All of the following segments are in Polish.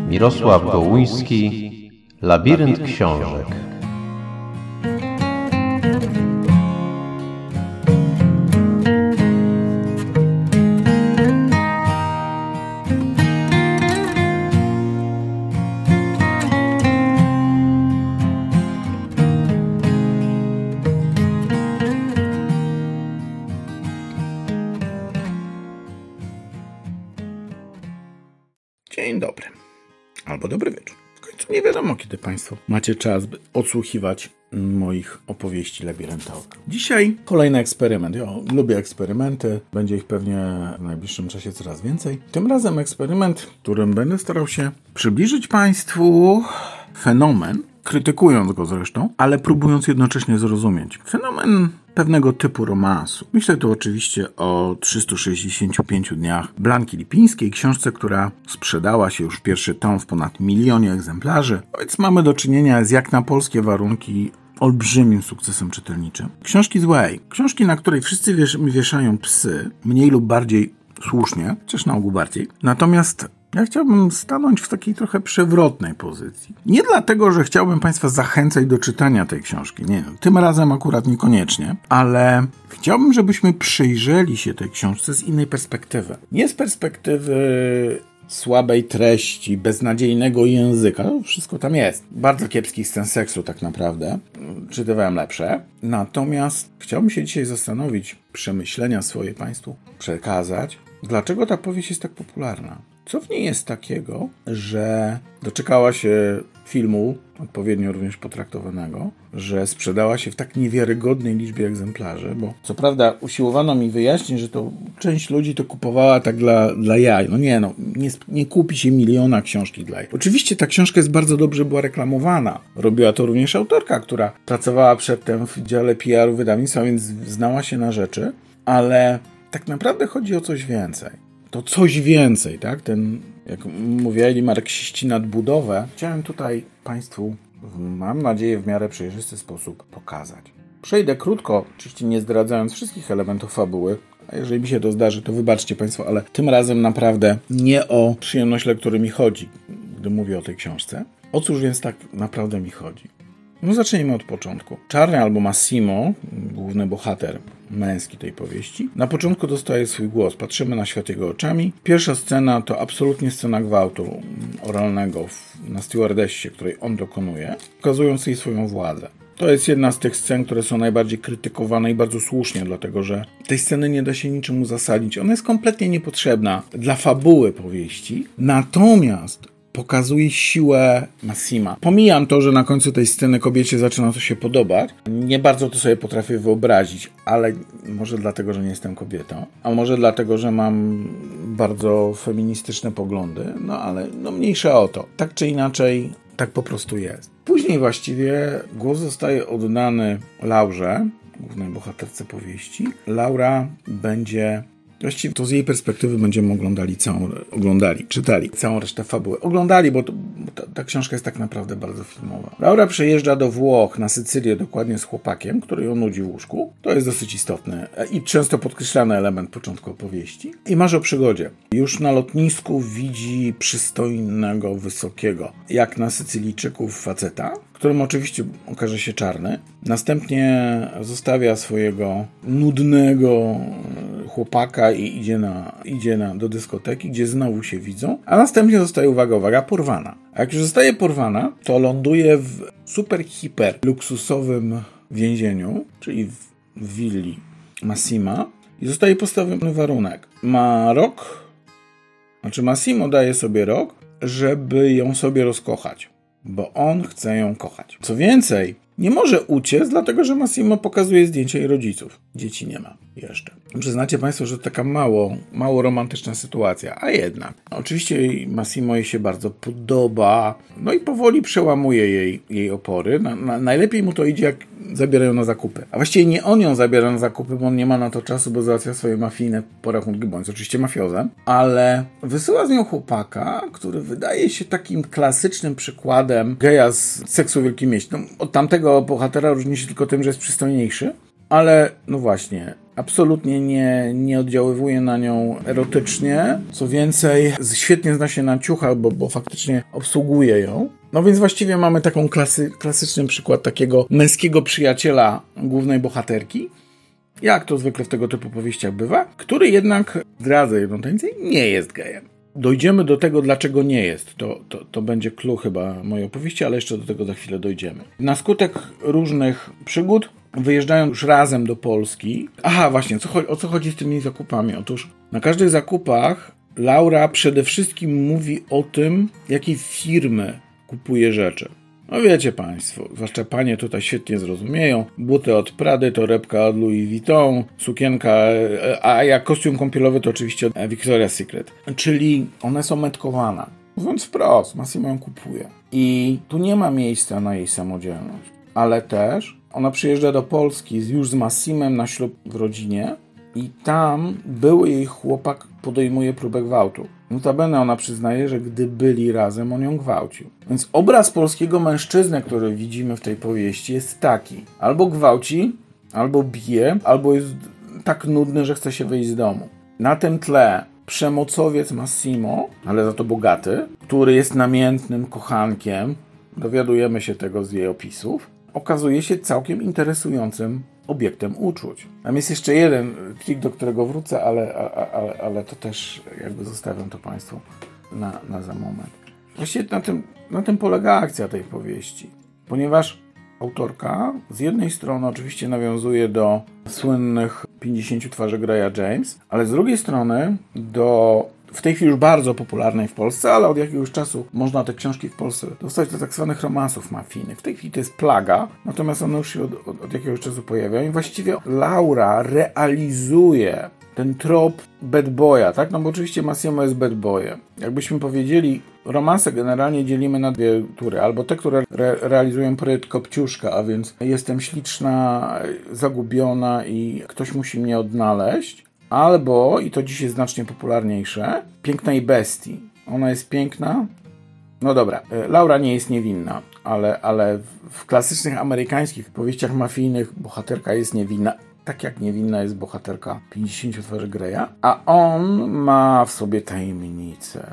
Mirosław Gołuński, Labirynt książek. Dzień dobry, albo dobry wieczór. W końcu nie wiadomo, kiedy Państwo macie czas, by odsłuchiwać moich opowieści labiryntowych. Dzisiaj kolejny eksperyment. Ja lubię eksperymenty, będzie ich pewnie w najbliższym czasie coraz więcej. Tym razem eksperyment, w którym będę starał się przybliżyć Państwu fenomen, krytykując go zresztą, ale próbując jednocześnie zrozumieć. Fenomen pewnego typu romansu. Myślę tu oczywiście o 365 dniach Blanki Lipińskiej, książce, która sprzedała się już pierwszy tom w ponad 1 milionie egzemplarzy. Więc mamy do czynienia z jak na polskie warunki olbrzymim sukcesem czytelniczym. Książki złej. Książki, na której wszyscy wieszają psy, mniej lub bardziej słusznie, chociaż na ogół bardziej. Natomiast ja chciałbym stanąć w takiej trochę przewrotnej pozycji. Nie dlatego, że chciałbym Państwa zachęcać do czytania tej książki. Nie, tym razem akurat niekoniecznie. Ale chciałbym, żebyśmy przyjrzeli się tej książce z innej perspektywy. Nie z perspektywy słabej treści, beznadziejnego języka. No, wszystko tam jest. Bardzo kiepskich scen seksu tak naprawdę. Czytywałem lepsze. Natomiast chciałbym się dzisiaj zastanowić, przemyślenia swoje Państwu przekazać. Dlaczego ta powieść jest tak popularna? Co w niej jest takiego, że doczekała się filmu, odpowiednio również potraktowanego, że sprzedała się w tak niewiarygodnej liczbie egzemplarzy, bo co prawda usiłowano mi wyjaśnić, że to część ludzi to kupowała tak dla jaj. Nie kupi się 1 miliona książki dla jaj. Oczywiście ta książka jest bardzo dobrze była reklamowana. Robiła to również autorka, która pracowała przedtem w dziale PR-u wydawnictwa, więc znała się na rzeczy, ale tak naprawdę chodzi o coś więcej. To coś więcej, tak? Jak mówili marksiści, nadbudowę. Chciałem tutaj Państwu, mam nadzieję, w miarę przejrzysty sposób pokazać. Przejdę krótko, oczywiście nie zdradzając wszystkich elementów fabuły, a jeżeli mi się to zdarzy, to wybaczcie Państwo, ale tym razem naprawdę nie o przyjemność lektury mi chodzi, gdy mówię o tej książce. O cóż więc tak naprawdę mi chodzi? Zacznijmy od początku. Charlie albo Massimo, główny bohater męski tej powieści, na początku dostaje swój głos. Patrzymy na świat jego oczami. Pierwsza scena to absolutnie scena gwałtu oralnego na stewardessie, której on dokonuje, pokazując jej swoją władzę. To jest jedna z tych scen, które są najbardziej krytykowane i bardzo słusznie, dlatego że tej sceny nie da się niczym uzasadnić. Ona jest kompletnie niepotrzebna dla fabuły powieści, natomiast pokazuje siłę Massima. Pomijam to, że na końcu tej sceny kobiecie zaczyna to się podobać. Nie bardzo to sobie potrafię wyobrazić, ale może dlatego, że nie jestem kobietą, a może dlatego, że mam bardzo feministyczne poglądy, ale mniejsza o to. Tak czy inaczej, tak po prostu jest. Później właściwie głos zostaje oddany Laurze, głównej bohaterce powieści. Laura będzie... Właściwie to z jej perspektywy będziemy czytali całą resztę fabuły. Oglądali, bo ta książka jest tak naprawdę bardzo filmowa. Laura przejeżdża do Włoch, na Sycylię, dokładnie z chłopakiem, który ją nudzi w łóżku. To jest dosyć istotny i często podkreślany element początku opowieści. I marzy o przygodzie. Już na lotnisku widzi przystojnego, wysokiego, jak na Sycylijczyków faceta, którym oczywiście okaże się czarny. Następnie zostawia swojego nudnego chłopaka i idzie do dyskoteki, gdzie znowu się widzą, a następnie zostaje, uwaga, porwana. A jak już zostaje porwana, to ląduje w super, hiper luksusowym więzieniu, czyli w willi Massima i zostaje postawiony warunek. Massimo daje sobie rok, żeby ją sobie rozkochać, bo on chce ją kochać. Co więcej, nie może uciec, dlatego że Massimo pokazuje zdjęcia jej rodziców. Dzieci nie ma jeszcze. Przyznacie Państwo, że to taka mało romantyczna sytuacja, a jednak. Oczywiście Massimo jej się bardzo podoba, i powoli przełamuje jej opory. Najlepiej mu to idzie, jak zabierają na zakupy. A właściwie nie on ją zabiera na zakupy, bo on nie ma na to czasu, bo załatwia swoje mafijne porachunki, bądź oczywiście mafiozem, ale wysyła z nią chłopaka, który wydaje się takim klasycznym przykładem geja z Seksu w Wielkim Mieście. Od tamtego bohatera różni się tylko tym, że jest przystojniejszy, ale no właśnie, absolutnie nie oddziaływuje na nią erotycznie. Co więcej, świetnie zna się na ciuchach, bo faktycznie obsługuje ją. No więc właściwie mamy taką klasyczny przykład takiego męskiego przyjaciela głównej bohaterki, jak to zwykle w tego typu powieściach bywa, który jednak, zdradzę jedną tajemnicę, nie jest gejem. Dojdziemy do tego, dlaczego nie jest. To będzie clue chyba mojej opowieści, ale jeszcze do tego za chwilę dojdziemy. Na skutek różnych przygód wyjeżdżają już razem do Polski. Aha, właśnie, o co chodzi z tymi zakupami? Otóż na każdych zakupach Laura przede wszystkim mówi o tym, jakiej firmy kupuje rzeczy. No wiecie państwo, zwłaszcza panie tutaj świetnie zrozumieją. Buty od Prady, torebka od Louis Vuitton, sukienka, a jak kostium kąpielowy to oczywiście od Victoria's Secret. Czyli one są metkowane. Mówiąc wprost, Massimo ją kupuje. I tu nie ma miejsca na jej samodzielność. Ale też ona przyjeżdża do Polski już z Massimem na ślub w rodzinie i tam były jej chłopak podejmuje próbę gwałtu. Notabene ona przyznaje, że gdy byli razem, on ją gwałcił. Więc obraz polskiego mężczyzny, który widzimy w tej powieści, jest taki. Albo gwałci, albo bije, albo jest tak nudny, że chce się wyjść z domu. Na tym tle przemocowiec Massimo, ale za to bogaty, który jest namiętnym kochankiem, dowiadujemy się tego z jej opisów, okazuje się całkiem obiektem uczuć. Tam jest jeszcze jeden trik, do którego wrócę, ale to też jakby zostawiam to Państwu na za moment. Właściwie na tym polega akcja tej powieści. Ponieważ autorka z jednej strony oczywiście nawiązuje do słynnych 50 twarzy Greya James, ale z drugiej strony do w tej chwili już bardzo popularnej w Polsce, ale od jakiegoś czasu można te książki w Polsce dostać do tak zwanych romansów mafijnych. W tej chwili to jest plaga, natomiast one już się od jakiegoś czasu pojawiają i właściwie Laura realizuje ten trop bad boya, tak? No bo oczywiście Massimo jest bad boyem. Jakbyśmy powiedzieli, romanse generalnie dzielimy na dwie tury. Albo te, które realizują projekt Kopciuszka, a więc jestem śliczna, zagubiona i ktoś musi mnie odnaleźć. Albo, i to dziś jest znacznie popularniejsze, Pięknej bestii. Ona jest piękna. No dobra, Laura nie jest niewinna, ale w klasycznych amerykańskich powieściach mafijnych bohaterka jest niewinna. Tak jak niewinna jest bohaterka 50 twarzy Greya, a on ma w sobie tajemnicę,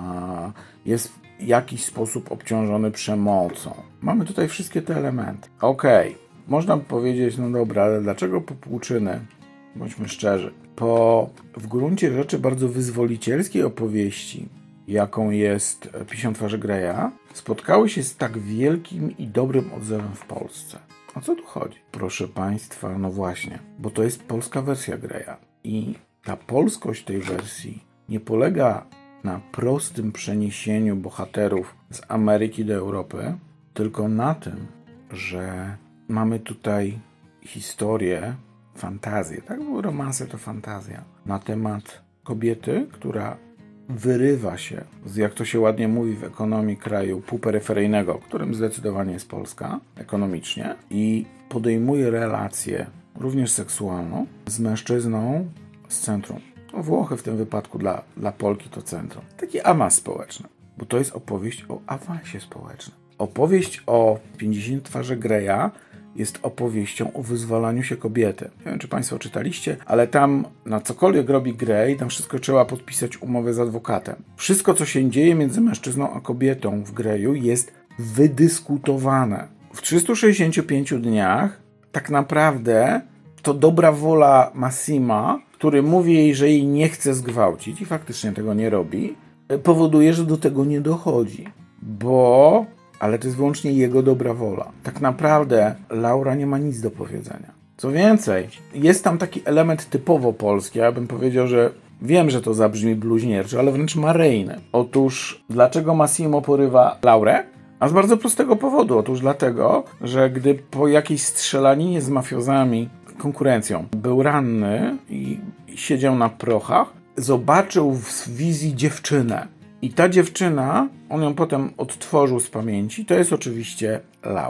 jest w jakiś sposób obciążony przemocą. Mamy tutaj wszystkie te elementy. Okej, można by powiedzieć, no dobra, ale dlaczego popłuczyny? Bądźmy szczerzy. Po w gruncie rzeczy bardzo wyzwolicielskiej opowieści, jaką jest 50 twarzy Greya, spotkały się z tak wielkim i dobrym odzewem w Polsce. O co tu chodzi? Proszę Państwa, no właśnie, bo to jest polska wersja Greya. I ta polskość tej wersji nie polega na prostym przeniesieniu bohaterów z Ameryki do Europy, tylko na tym, że mamy tutaj historię, fantazję, tak? Bo romanse to fantazja. Na temat kobiety, która wyrywa się z, jak to się ładnie mówi w ekonomii, kraju półperyferyjnego, którym zdecydowanie jest Polska, ekonomicznie, i podejmuje relację, również seksualną, z mężczyzną z centrum. No, Włochy w tym wypadku dla Polki to centrum. Taki awans społeczny, bo to jest opowieść o awansie społecznym. Opowieść o 50 twarzy Greya jest opowieścią o wyzwalaniu się kobiety. Nie wiem, czy Państwo czytaliście, ale tam na cokolwiek robi Grey, tam wszystko trzeba podpisać umowę z adwokatem. Wszystko, co się dzieje między mężczyzną a kobietą w Greyu, jest wydyskutowane. W 365 dniach tak naprawdę to dobra wola Massima, który mówi jej, że jej nie chce zgwałcić i faktycznie tego nie robi, powoduje, że do tego nie dochodzi. Ale to jest wyłącznie jego dobra wola. Tak naprawdę Laura nie ma nic do powiedzenia. Co więcej, jest tam taki element typowo polski. Ja bym powiedział, że wiem, że to zabrzmi bluźnierczo, ale wręcz maryjny. Otóż, dlaczego Massimo porywa Laurę? A z bardzo prostego powodu. Otóż dlatego, że gdy po jakiejś strzelaninie z mafiozami, konkurencją, był ranny i siedział na prochach, zobaczył w wizji dziewczynę. I ta dziewczyna, on ją potem odtworzył z pamięci, to jest oczywiście Laura.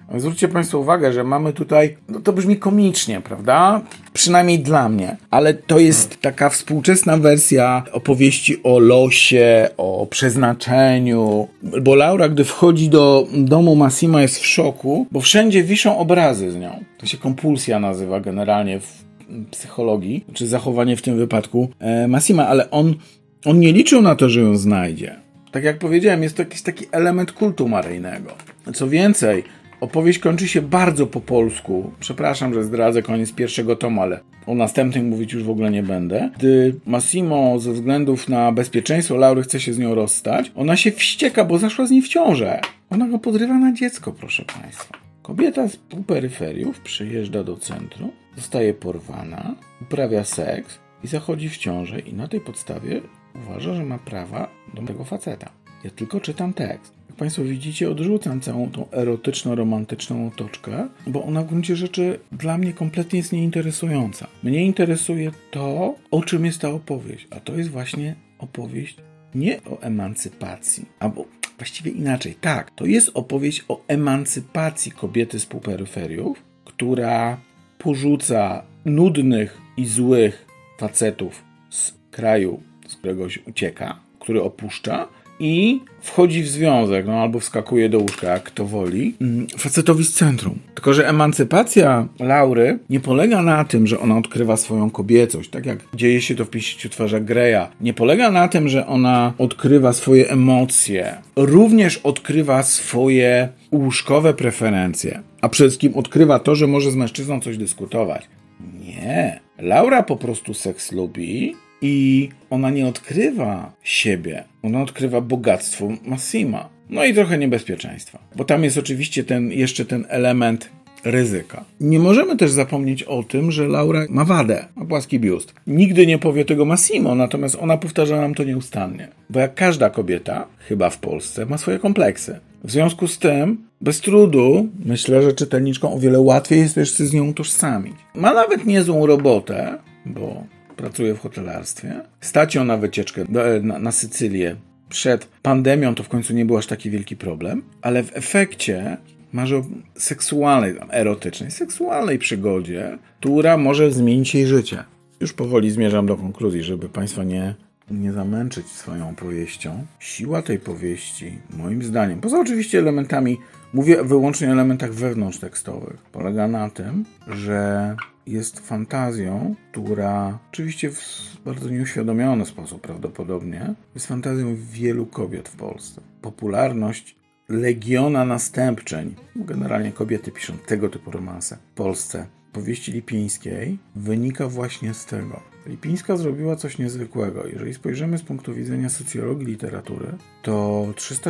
Zwróćcie Państwo uwagę, że mamy tutaj, no to brzmi komicznie, prawda? Przynajmniej dla mnie, ale to jest taka współczesna wersja opowieści o losie, o przeznaczeniu, bo Laura, gdy wchodzi do domu Massimo, jest w szoku, bo wszędzie wiszą obrazy z nią. To się kompulsja nazywa generalnie w psychologii, czy zachowanie w tym wypadku Massima, ale on nie liczył na to, że ją znajdzie. Tak jak powiedziałem, jest to jakiś taki element kultu maryjnego. Co więcej, opowieść kończy się bardzo po polsku. Przepraszam, że zdradzę koniec pierwszego tomu, ale o następnym mówić już w ogóle nie będę. Gdy Massimo ze względów na bezpieczeństwo Laury chce się z nią rozstać, ona się wścieka, bo zaszła z niej w ciążę. Ona go podrywa na dziecko, proszę Państwa. Kobieta z peryferiów przyjeżdża do centrum, zostaje porwana, uprawia seks i zachodzi w ciążę i na tej podstawie uważa, że ma prawa do tego faceta. Ja tylko czytam tekst. Jak Państwo widzicie, odrzucam całą tą erotyczno-romantyczną otoczkę, bo ona w gruncie rzeczy dla mnie kompletnie jest nieinteresująca. Mnie interesuje to, o czym jest ta opowieść, a to jest właśnie opowieść nie o emancypacji, albo właściwie inaczej. Tak, to jest opowieść o emancypacji kobiety z peryferiów, która porzuca nudnych i złych facetów z kraju, z którego się ucieka, który opuszcza i wchodzi w związek, albo wskakuje do łóżka, jak kto woli, facetowi z centrum. Tylko że emancypacja Laury nie polega na tym, że ona odkrywa swoją kobiecość, tak jak dzieje się to w 50 twarzach Greya. Nie polega na tym, że ona odkrywa swoje emocje. Również odkrywa swoje łóżkowe preferencje. A przede wszystkim odkrywa to, że może z mężczyzną coś dyskutować. Nie. Laura po prostu seks lubi i ona nie odkrywa siebie. Ona odkrywa bogactwo Massima. No i trochę niebezpieczeństwa. Bo tam jest oczywiście jeszcze ten element ryzyka. Nie możemy też zapomnieć o tym, że Laura ma wadę, ma płaski biust. Nigdy nie powie tego Massimo, natomiast ona powtarza nam to nieustannie. Bo jak każda kobieta, chyba w Polsce, ma swoje kompleksy. W związku z tym, bez trudu, myślę, że czytelniczkom o wiele łatwiej jest też się z nią utożsamić. Ma nawet niezłą robotę, bo pracuje w hotelarstwie. Stać ją na wycieczkę na Sycylię. Przed pandemią to w końcu nie był aż taki wielki problem, ale w efekcie marzy o seksualnej, erotycznej, seksualnej przygodzie, która może zmienić jej życie. Już powoli zmierzam do konkluzji, żeby Państwa nie zamęczyć swoją opowieścią. Siła tej powieści, moim zdaniem, poza oczywiście elementami, mówię wyłącznie o elementach wewnątrztekstowych, polega na tym, że jest fantazją, która oczywiście w bardzo nieuświadomiony sposób prawdopodobnie jest fantazją wielu kobiet w Polsce. Popularność legiona następczeń, generalnie kobiety piszą tego typu romanse w Polsce, powieści Lipińskiej, wynika właśnie z tego. Lipińska zrobiła coś niezwykłego. Jeżeli spojrzymy z punktu widzenia socjologii literatury, to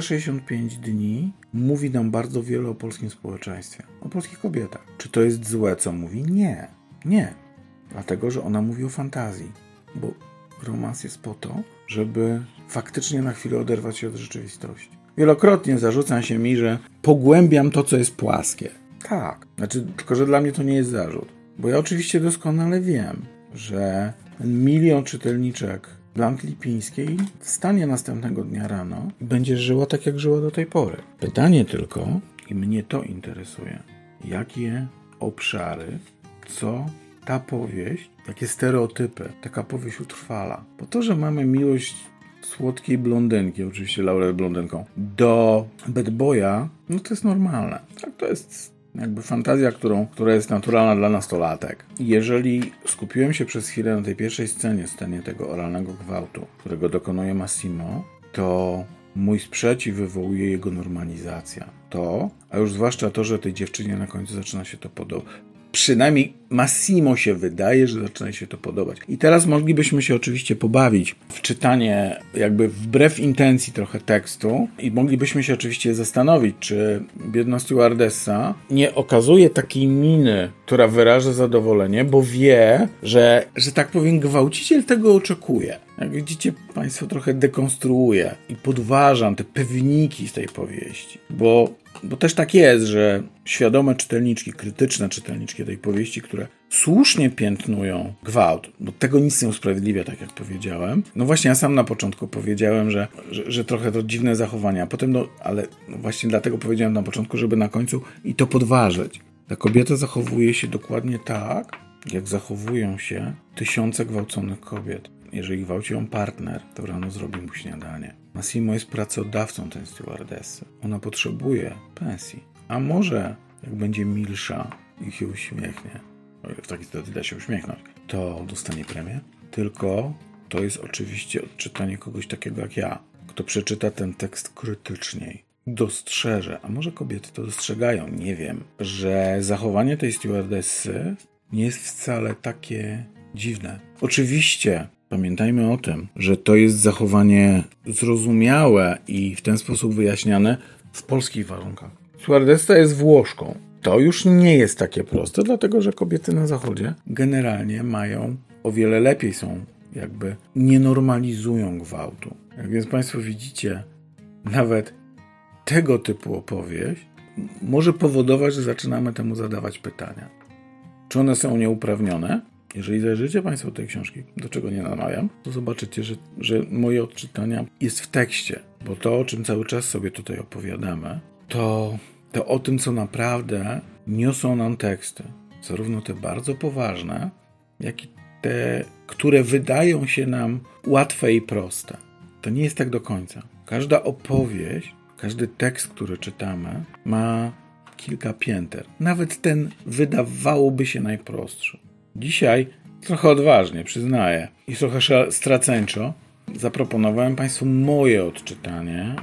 365 dni mówi nam bardzo wiele o polskim społeczeństwie, o polskich kobietach. Czy to jest złe, co mówi? Nie. Nie. Dlatego, że ona mówi o fantazji. Bo romans jest po to, żeby faktycznie na chwilę oderwać się od rzeczywistości. Wielokrotnie zarzuca się mi, że pogłębiam to, co jest płaskie. Tak. Tylko że dla mnie to nie jest zarzut. Bo ja oczywiście doskonale wiem, że 1 milion czytelniczek Blanki Lipińskiej wstanie następnego dnia rano i będzie żyła tak, jak żyła do tej pory. Pytanie tylko, i mnie to interesuje, jakie obszary, co ta powieść, jakie stereotypy taka powieść utrwala. Po to, że mamy miłość słodkiej blondynki, oczywiście Laura jest blondynką, do bad boya, no to jest normalne. Tak, to jest jakby fantazja, która jest naturalna dla nastolatek. Jeżeli skupiłem się przez chwilę na tej pierwszej scenie tego oralnego gwałtu, którego dokonuje Massimo, to mój sprzeciw wywołuje jego normalizacja. A już zwłaszcza to, że tej dziewczynie na końcu zaczyna się to podobać. Przynajmniej Massimo się wydaje, że zaczyna się to podobać. I teraz moglibyśmy się oczywiście pobawić w czytanie jakby wbrew intencji trochę tekstu i moglibyśmy się oczywiście zastanowić, czy biedna stewardessa nie okazuje takiej miny, która wyraża zadowolenie, bo wie, że tak powiem gwałciciel tego oczekuje. Jak widzicie Państwo, trochę dekonstruuję i podważam te pewniki z tej powieści, bo też tak jest, że świadome czytelniczki, krytyczne czytelniczki tej powieści, które słusznie piętnują gwałt, bo tego nic nie usprawiedliwia, tak jak powiedziałem. No właśnie, ja sam na początku powiedziałem, że trochę to dziwne zachowania, a potem, ale właśnie dlatego powiedziałem na początku, żeby na końcu i to podważyć. Ta kobieta zachowuje się dokładnie tak, jak zachowują się tysiące gwałconych kobiet. Jeżeli gwałci ją partner, to rano zrobi mu śniadanie. Massimo jest pracodawcą tej stewardessy. Ona potrzebuje pensji. A może, jak będzie milsza i się uśmiechnie, o ile w takiej sytuacji da się uśmiechnąć, to dostanie premię. Tylko to jest oczywiście odczytanie kogoś takiego jak ja, kto przeczyta ten tekst krytyczniej. Dostrzeże, a może kobiety to dostrzegają, nie wiem, że zachowanie tej stewardessy nie jest wcale takie dziwne. Oczywiście pamiętajmy o tym, że to jest zachowanie zrozumiałe i w ten sposób wyjaśniane w polskich warunkach. Stewardessa jest Włoszką. To już nie jest takie proste, dlatego że kobiety na zachodzie generalnie mają o wiele lepiej, są jakby nie normalizują gwałtu. Jak więc Państwo widzicie, nawet tego typu opowieść może powodować, że zaczynamy temu zadawać pytania. Czy one są nieuprawnione? Jeżeli zajrzycie Państwo tej książki, do czego nie namawiam, to zobaczycie, że moje odczytania jest w tekście, bo to, o czym cały czas sobie tutaj opowiadamy, to o tym, co naprawdę niosą nam teksty. Zarówno te bardzo poważne, jak i te, które wydają się nam łatwe i proste. To nie jest tak do końca. Każda opowieść, każdy tekst, który czytamy, ma kilka pięter. Nawet ten wydawałoby się najprostszy. Dzisiaj trochę odważnie, przyznaję, i trochę straceńczo zaproponowałem Państwu moje odczytanie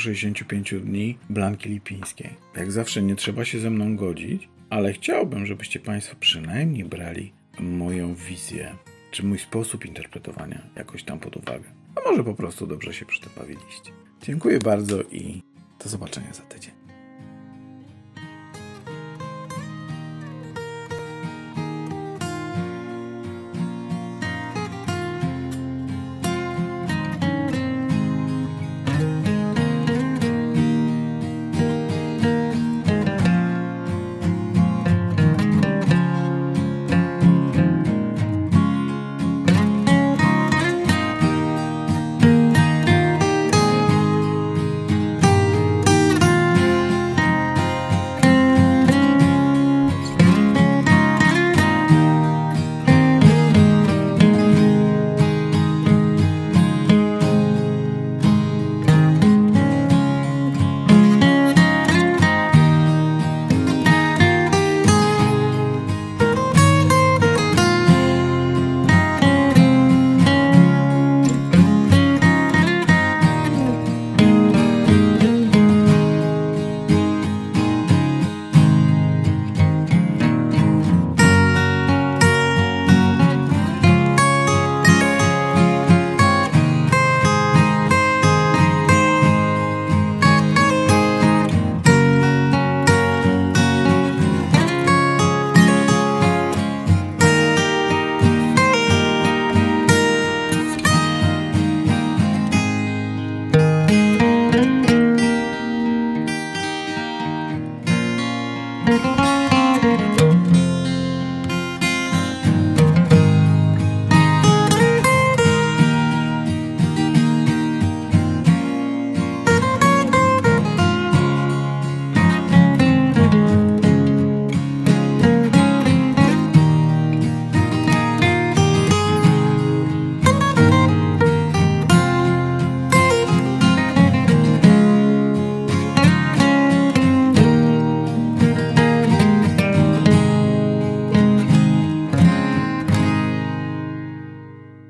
365 dni Blanki Lipińskiej. Jak zawsze nie trzeba się ze mną godzić, ale chciałbym, żebyście Państwo przynajmniej brali moją wizję, czy mój sposób interpretowania jakoś tam pod uwagę. A może po prostu dobrze się przy tym bawiliście. Dziękuję bardzo i do zobaczenia za tydzień.